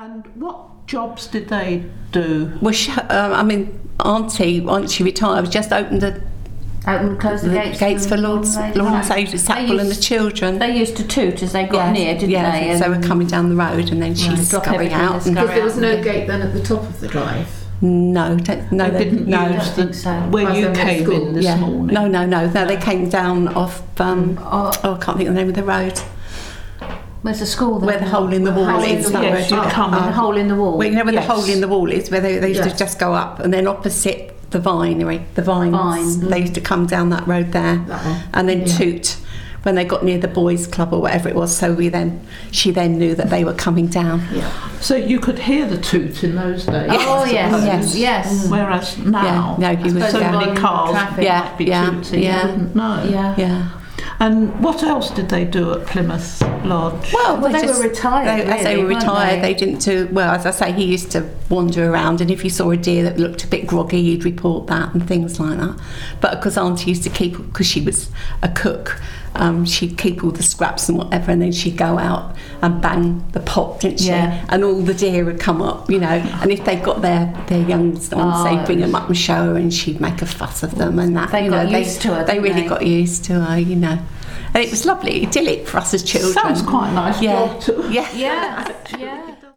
And what jobs did they do? Well, Auntie, once she retired, just opened Open and close the gates for Lord and Saviour Sackville and the children. They used to toot as they got near, didn't they? And so we're coming down the road, and then she's going out. Because there was no gate then at the top of the drive. No, they didn't use where you came in this morning. No. They came down off. I can't think of the name of the road. Where's the school there? Where the hole in the wall is. Yes, you come the hole in the wall. Well, you know where the hole in the wall is, where they used to just go up, and then opposite the vinery, the vines. They used to come down that road there, and then toot when they got near the boys' club or whatever it was. So she then knew that they were coming down. Yeah. So you could hear the toot in those days. Oh yes. Whereas now, so many cars might be tooting. You wouldn't know. Yeah. And what else did they do at Plymouth Lodge? Well, they were retired. As they were retired, they didn't do well. As I say, he used to wander around, and if you saw a deer that looked a bit groggy, he'd report that and things like that. But because Auntie used to keep, because she was a cook, she'd keep all the scraps and whatever, and then she'd go out and bang the pot, didn't she? Yeah. And all the deer would come up, and if they got their youngs on, they'd bring them up and show her, and she'd make a fuss of them and that. They got used to her. They really got used to her, And it was lovely, idyllic for us as children. Sounds quite a nice job too. Yeah.